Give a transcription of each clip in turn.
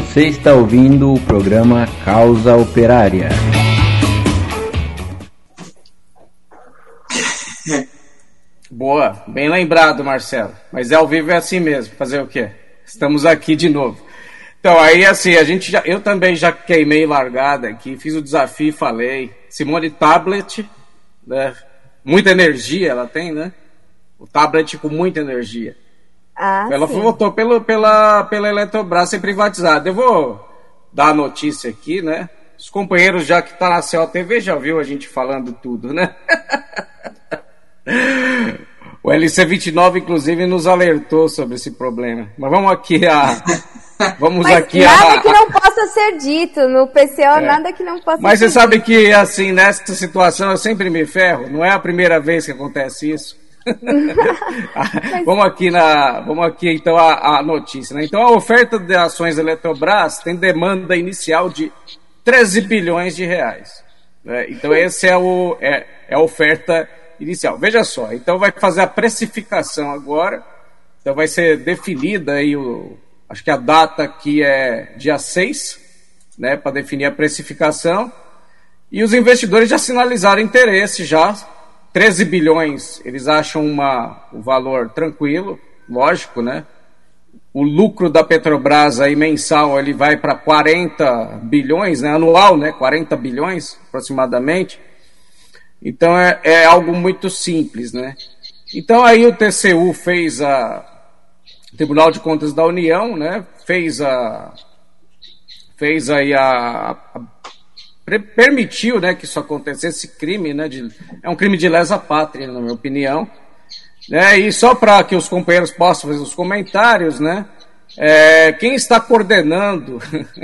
Você está ouvindo o programa Causa Operária. Boa, bem lembrado, Marcelo. Mas ao vivo é assim mesmo, fazer o quê? Estamos aqui de novo. Então, aí assim, eu também já queimei largada aqui, fiz o desafio e falei. Simone Tablet, né? Muita energia ela tem, né? O tablet com muita energia. Ela votou pela Eletrobras ser privatizada. Eu vou dar a notícia aqui, né? Os companheiros, já que tá na COTV, já viu a gente falando tudo, né? O LC29, inclusive, nos alertou sobre esse problema. Mas vamos aqui nada que não possa ser dito. No PCO, nada que não possa ser dito. Mas você sabe que, assim, nessa situação eu sempre me ferro. Não é a primeira vez que acontece isso. Vamos aqui então a notícia, né? Então a oferta de ações da Eletrobras tem demanda inicial de 13 bilhões de reais, né? Então esse é a oferta inicial. Veja só, então vai fazer a precificação agora. Então vai ser definida aí acho que a data aqui é dia 6, né, para definir a precificação, e os investidores já sinalizaram interesse já. 13 bilhões, eles acham o valor tranquilo, lógico, né? O lucro da Petrobras aí mensal, ele vai para 40 bilhões, né? Anual, né? 40 bilhões aproximadamente. Então é algo muito simples, né? Então aí o TCU fez Tribunal de Contas da União, né? Permitiu, né, que isso acontecesse, esse crime, né, é um crime de lesa pátria, na minha opinião, né, e só para que os companheiros possam fazer os comentários, né, quem está coordenando,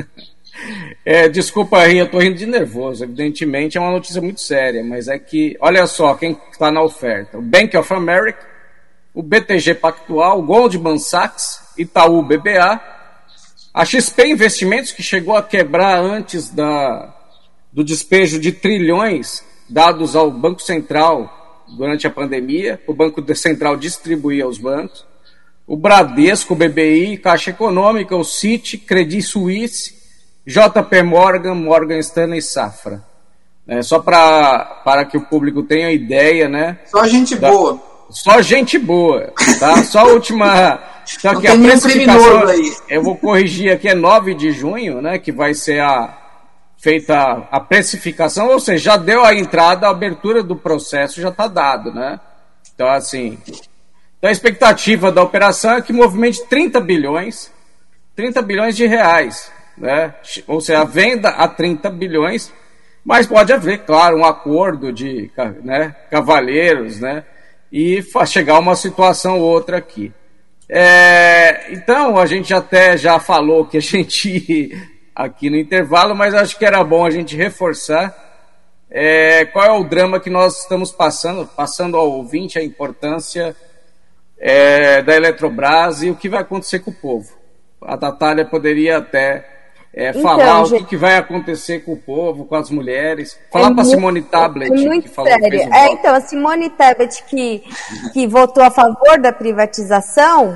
desculpa aí, eu estou rindo de nervoso, evidentemente é uma notícia muito séria, mas é que, olha só, quem está na oferta: o Bank of America, o BTG Pactual, o Goldman Sachs, Itaú BBA, a XP Investimentos, que chegou a quebrar antes do despejo de trilhões dados ao Banco Central durante a pandemia. O Banco Central distribuía aos bancos. O Bradesco, o BBI, Caixa Econômica, o Citi, Credit Suisse, JP Morgan, Morgan Stanley e Safra. Só para que o público tenha ideia, né? Só gente boa. Só gente boa, tá? Só a última... Só que a precificação, aí. Eu vou corrigir aqui, é 9 de junho, né? Que vai ser feita a precificação, ou seja, já deu a entrada, a abertura do processo já está dado, né? Então, assim, a expectativa da operação é que movimente 30 bilhões de reais, né? Ou seja, a venda a 30 bilhões, mas pode haver, claro, um acordo de, né, cavalheiros, né? E chegar a uma situação ou outra aqui. Então, a gente até já falou que a gente... aqui no intervalo, mas acho que era bom a gente reforçar qual é o drama que nós estamos passando ao ouvinte, a importância da Eletrobras e o que vai acontecer com o povo. A Natália poderia até falar o que vai acontecer com o povo, com as mulheres. Falar para a Simone Tablet, muito que falou sério. Então, a Simone Tablet, que votou a favor da privatização,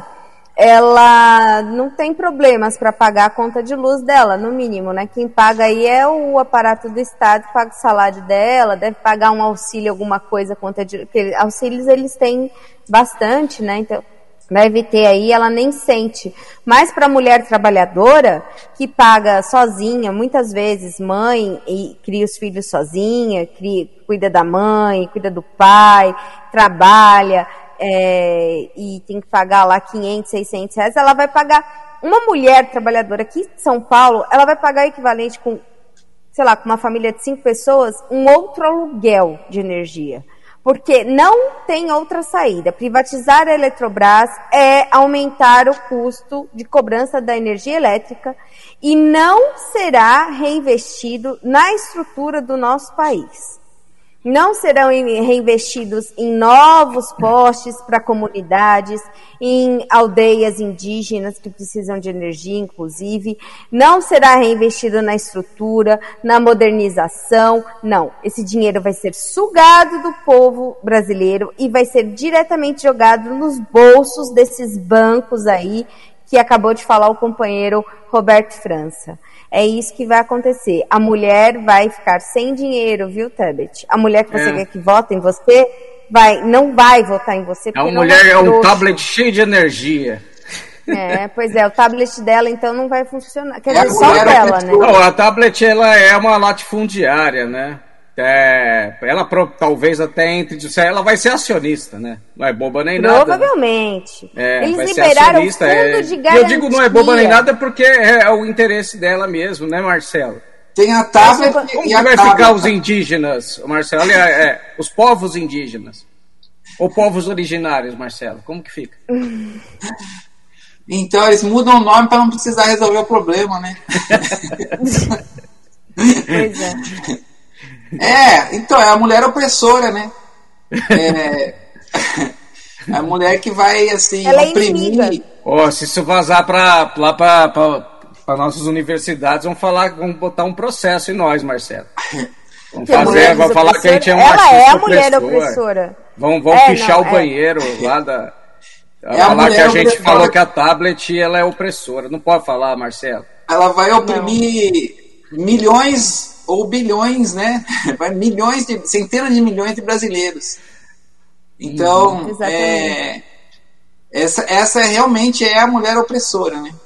ela não tem problemas para pagar a conta de luz dela, no mínimo, né? Quem paga aí é o aparato do Estado, paga o salário dela, deve pagar um auxílio, alguma coisa, porque auxílios eles têm bastante, né? Então, deve ter aí, ela nem sente. Mas para a mulher trabalhadora, que paga sozinha, muitas vezes mãe, e cria os filhos sozinha, cuida da mãe, cuida do pai, trabalha... e tem que pagar lá 500, 600 reais, ela vai pagar, uma mulher trabalhadora aqui em São Paulo, ela vai pagar equivalente com, sei lá, com uma família de 5 pessoas, um outro aluguel de energia, porque não tem outra saída. Privatizar a Eletrobras é aumentar o custo de cobrança da energia elétrica e não será reinvestido na estrutura do nosso país. Não serão reinvestidos em novos postes para comunidades, em aldeias indígenas que precisam de energia, inclusive. Não será reinvestido na estrutura, na modernização. Não, esse dinheiro vai ser sugado do povo brasileiro e vai ser diretamente jogado nos bolsos desses bancos aí, que acabou de falar o companheiro Roberto França. É isso que vai acontecer. A mulher vai ficar sem dinheiro, viu, Tebet? A mulher que você quer que vote em você não vai votar em você. A mulher é um tablet cheio de energia. Pois é, o tablet dela então não vai funcionar. Quer dizer, só o dela, né? Não, a tablet ela é uma latifundiária, né? Ela talvez até entre, ela vai ser acionista, né? Não é boba nem nada. Provavelmente. Eles vai liberaram o fundo de garantia. Eu digo não é boba nem nada porque é o interesse dela mesmo, né, Marcelo? Tem a tablet Como que vai ficar os indígenas, Marcelo? Os povos indígenas. Ou povos originários, Marcelo? Como que fica? Então eles mudam o nome para não precisar resolver o problema, né? Pois é. Então, é a mulher opressora, né? A mulher que vai, assim, ela oprimir. Se isso vazar para nossas universidades, vão botar um processo em nós, Marcelo. Vão falar que a gente é um ela é a mulher opressor. opressora. Vão pichar o banheiro lá da... falar que a gente opressora. Falou que a tablet ela é opressora. Não pode falar, Marcelo. Ela vai oprimir milhões ou bilhões, né? Vai centenas de milhões de brasileiros. Então, essa realmente é a mulher opressora, né?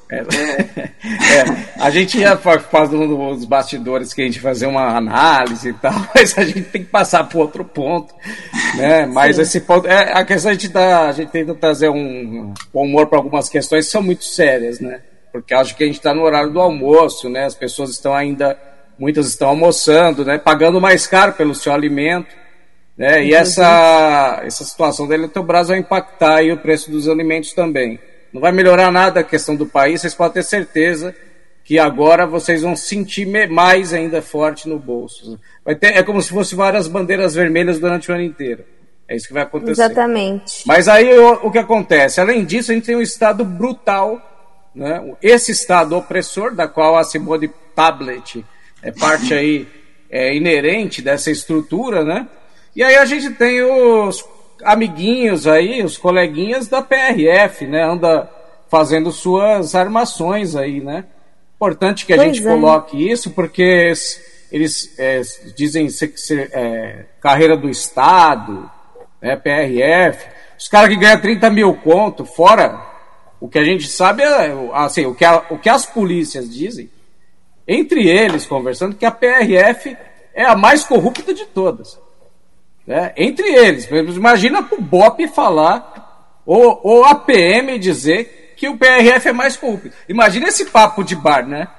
A gente ia fazendo os bastidores que a gente fazia uma análise e tal, mas a gente tem que passar para outro ponto, né? Mas sim, esse ponto a questão a gente tenta trazer um humor para algumas questões que são muito sérias, né? Porque acho que a gente está no horário do almoço, né? As pessoas estão muitas estão almoçando, né? Pagando mais caro pelo seu alimento, né? E essa situação da Eletrobras vai impactar aí o preço dos alimentos também. Não vai melhorar nada a questão do país, vocês podem ter certeza que agora vocês vão sentir mais ainda forte no bolso. É como se fossem várias bandeiras vermelhas durante o ano inteiro. É isso que vai acontecer. Exatamente. Mas aí o que acontece? Além disso, a gente tem um Estado brutal, né? Esse Estado opressor, da qual a Simone Tablet é parte aí inerente dessa estrutura, né? E aí a gente tem os amiguinhos aí, os coleguinhas da PRF, né? Anda fazendo suas armações aí, né? Importante que a gente coloque isso, porque eles dizem ser carreira do Estado, né? PRF, os caras que ganham 30 mil conto, fora o que a gente sabe, assim, o que as polícias dizem, entre eles conversando, que a PRF é a mais corrupta de todas. Né? Entre eles, imagina pro BOP falar, ou a PM dizer que o PRF é mais corrupto. Imagina esse papo de bar, né?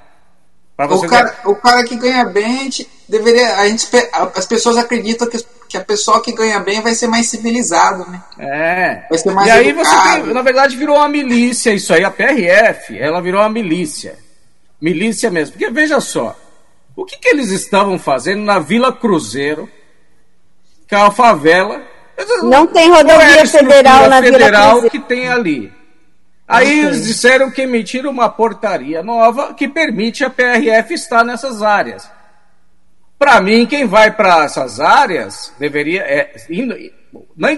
O cara que ganha bem, as pessoas acreditam que a pessoa que ganha bem vai ser mais civilizado, né? Vai ser mais e aí educado. você na verdade, virou uma milícia isso aí. A PRF, ela virou uma milícia. Milícia mesmo. Porque veja só, o que eles estavam fazendo na Vila Cruzeiro, que é uma favela. Não tem rodovia federal na Vila Cruzeiro que tem ali. Aí eles disseram que emitiram uma portaria nova que permite a PRF estar nessas áreas. Para mim, quem vai para essas áreas nem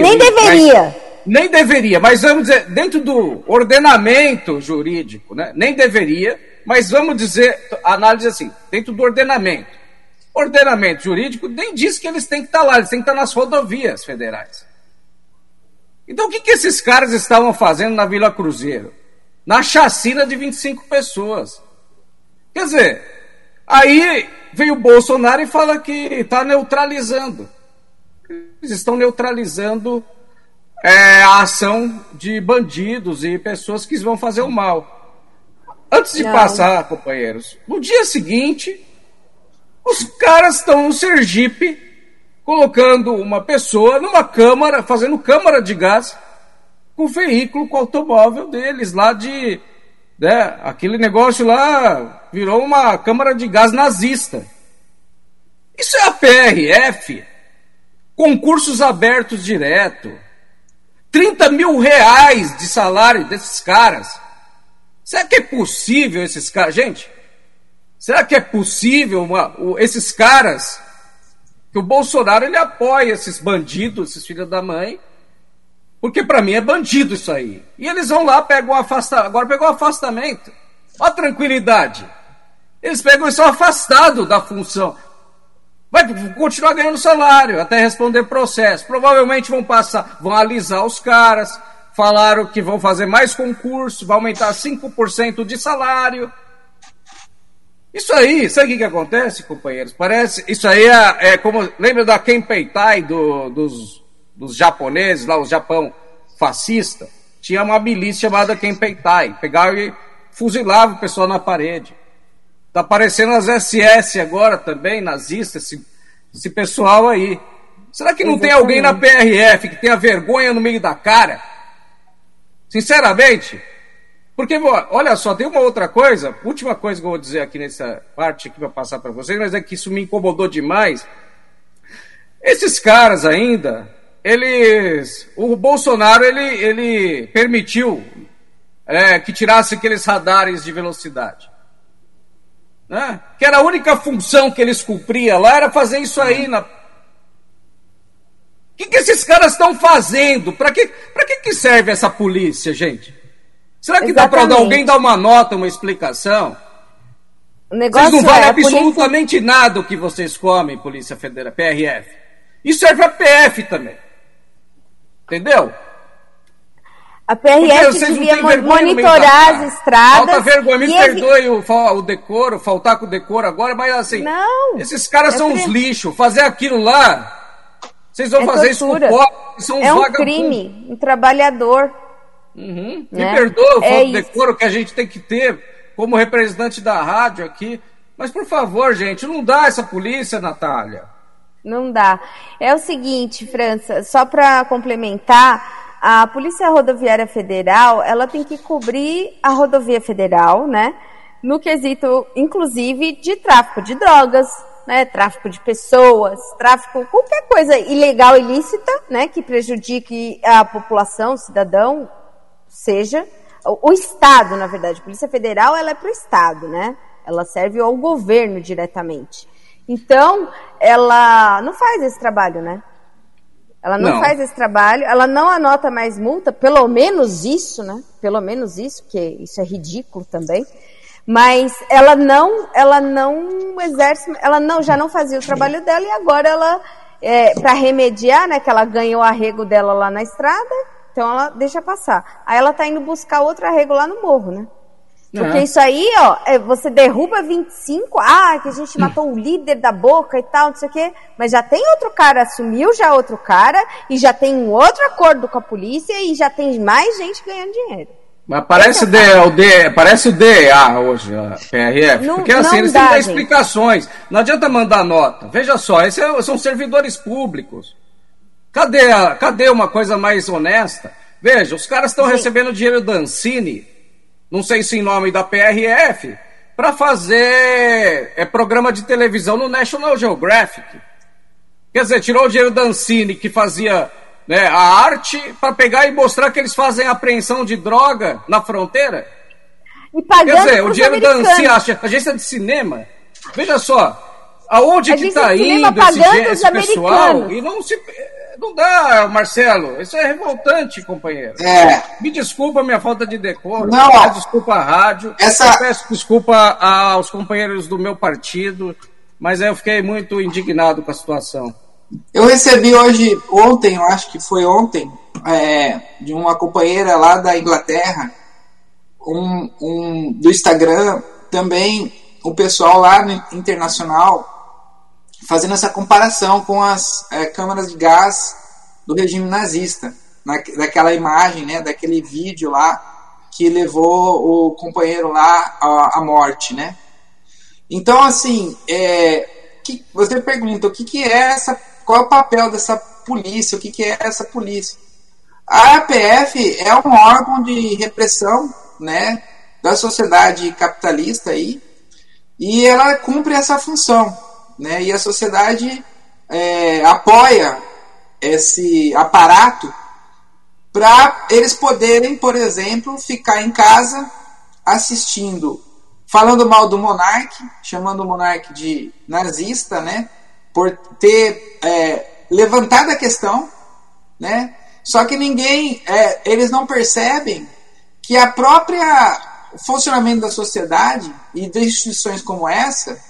deveria, mas vamos dizer, dentro do ordenamento jurídico, né? Nem deveria, mas vamos dizer, análise assim, dentro do ordenamento jurídico nem diz que eles têm que estar lá, eles têm que estar nas rodovias federais. Então o que esses caras estavam fazendo na Vila Cruzeiro? Na chacina de 25 pessoas. Quer dizer, aí veio o Bolsonaro e fala que está neutralizando. Eles estão neutralizando a ação de bandidos e pessoas que vão fazer o mal. Antes de passar, companheiros, no dia seguinte, os caras estão no Sergipe colocando uma pessoa numa câmara, fazendo câmara de gás com o veículo, com o automóvel deles lá né, aquele negócio lá virou uma câmara de gás nazista. Isso é a PRF, concursos abertos direto, 30 mil reais de salário desses caras. Será que é possível esses caras? Gente, será que é possível esses caras, que o Bolsonaro ele apoia esses bandidos, esses filhos da mãe, Porque para mim é bandido isso aí. E eles vão lá, pegam o afastamento. Agora pegou o afastamento. Olha a tranquilidade. Eles pegam e são afastados da função. Vai continuar ganhando salário até responder processo. Provavelmente vão alisar os caras. Falaram que vão fazer mais concurso, vai aumentar 5% de salário. Isso aí, sabe o que acontece, companheiros? Parece, isso aí é como, lembra da Kempeitai dos japoneses, lá o Japão fascista? Tinha uma milícia chamada Kempeitai, pegava e fuzilava o pessoal na parede. Tá aparecendo as SS agora também, nazistas, esse pessoal aí. Será que não tem alguém na PRF que tenha vergonha no meio da cara? Sinceramente, porque, olha só, tem uma outra coisa, última coisa que eu vou dizer aqui nessa parte aqui para passar para vocês, mas é que isso me incomodou demais. Esses caras ainda, o Bolsonaro, ele permitiu que tirasse aqueles radares de velocidade. Né? Que era a única função que eles cumpriam lá, era fazer isso aí O que esses caras estão fazendo? Para que serve essa polícia, gente? Será que dá para alguém dar uma nota, uma explicação? Vocês não valem absolutamente nada o que vocês comem, Polícia Federal, PRF. Isso serve a PF também. Entendeu? A PRF devia monitorar as estradas. Falta vergonha, me perdoe o decoro, faltar com o decoro agora, mas assim, esses caras são uns lixos. Fazer aquilo lá... Vocês vão fazer tortura. Isso com pobres, são uns vagabundos. Crime, um trabalhador. Né? Me perdoa o falta de decoro que a gente tem que ter como representante da rádio aqui. Mas, por favor, gente, não dá essa polícia, Natália. Não dá. É o seguinte, França, só para complementar, a Polícia Rodoviária Federal, ela tem que cobrir a rodovia federal, né? No quesito, inclusive, de tráfico de drogas, né, tráfico de pessoas, tráfico, qualquer coisa ilegal, ilícita, né, que prejudique a população, o cidadão, seja o Estado, na verdade. A Polícia Federal, ela é para o Estado, né? Ela serve ao governo diretamente. Então, ela não faz esse trabalho, né? Ela não faz esse trabalho, ela não anota mais multa, pelo menos isso, né? Pelo menos isso, porque isso é ridículo também. Mas ela não exerce, já não fazia o trabalho dela e agora ela, para remediar, né, que ela ganhou o arrego dela lá na estrada, então ela deixa passar. Aí ela tá indo buscar outro arrego lá no morro, né? Porque isso aí, você derruba 25, que a gente matou o líder da Boca e tal, não sei o quê, mas já tem outro cara, assumiu já outro cara, e já tem um outro acordo com a polícia e já tem mais gente ganhando dinheiro. Mas parece o DEA hoje, a PRF, porque assim, eles têm que dar explicações. Não adianta mandar nota. Veja só, esses são servidores públicos. Cadê uma coisa mais honesta? Veja, os caras estão recebendo dinheiro da Ancine, não sei se em nome da PRF, para fazer programa de televisão no National Geographic. Quer dizer, tirou o dinheiro da Ancine, que fazia... a arte, para pegar e mostrar que eles fazem apreensão de droga na fronteira. E pagando. Quer dizer, o dinheiro da ANSI, agência de cinema. Veja só, aonde que está indo esse pessoal? E não dá, Marcelo. Isso é revoltante, companheiro. Me desculpa a minha falta de decoro. Peço desculpa à rádio. Eu peço desculpa aos companheiros do meu partido. Mas eu fiquei muito indignado com a situação. Eu recebi ontem, eu acho que foi ontem, de uma companheira lá da Inglaterra, do Instagram, também o pessoal lá no internacional, fazendo essa comparação com as câmaras de gás do regime nazista, daquela imagem, né, daquele vídeo lá que levou o companheiro lá à morte, né? Então, assim, você pergunta qual é o papel dessa polícia, o que é essa polícia? A APF é um órgão de repressão, né, da sociedade capitalista aí, e ela cumpre essa função, né, e a sociedade apoia esse aparato para eles poderem, por exemplo, ficar em casa assistindo, falando mal do monarca, chamando o monarca de nazista, né, por ter levantado a questão, né, Só que eles não percebem que a própria funcionamento da sociedade e de instituições como essa,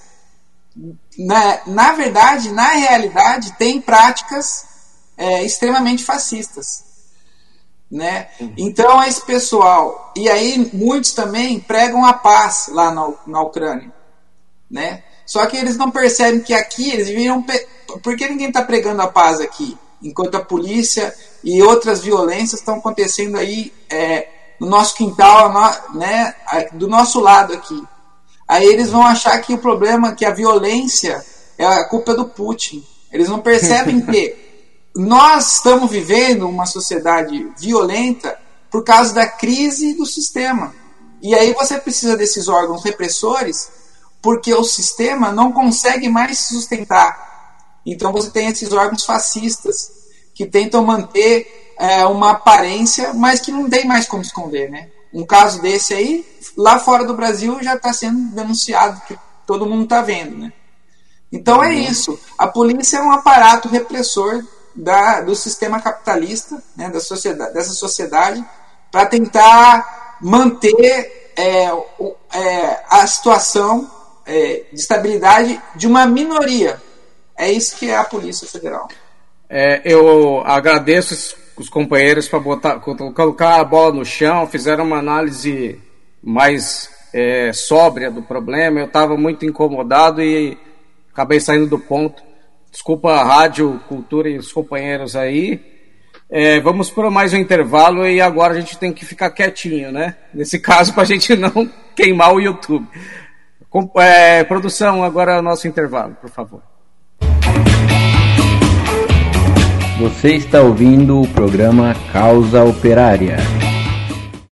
na verdade, na realidade, tem práticas extremamente fascistas, né? Então esse pessoal, e aí muitos também pregam a paz lá na Ucrânia, né? Só que eles não percebem que aqui eles viram, por que ninguém está pregando a paz aqui, enquanto a polícia e outras violências estão acontecendo aí no nosso quintal, né, do nosso lado aqui. Aí eles vão achar que o problema, que a violência é a culpa do Putin. Eles não percebem que nós estamos vivendo uma sociedade violenta por causa da crise do sistema. E aí você precisa desses órgãos repressores porque o sistema não consegue mais se sustentar. Então você tem esses órgãos fascistas que tentam manter uma aparência, mas que não tem mais como esconder, né? Um caso desse aí, lá fora do Brasil, já está sendo denunciado, que todo mundo está vendo, né? Então é isso. A polícia é um aparato repressor do sistema capitalista, né, dessa sociedade, para tentar manter a situação de estabilidade de uma minoria. É isso que é a Polícia Federal. Eu agradeço os companheiros para colocar a bola no chão, fizeram uma análise mais sóbria do problema. Eu estava muito incomodado e acabei saindo do ponto. Desculpa a Rádio Cultura e os companheiros aí. Vamos para mais um intervalo e agora a gente tem que ficar quietinho, né? Nesse caso, para a gente não queimar o YouTube. Produção, agora é o nosso intervalo, por favor. Você está ouvindo o programa Causa Operária.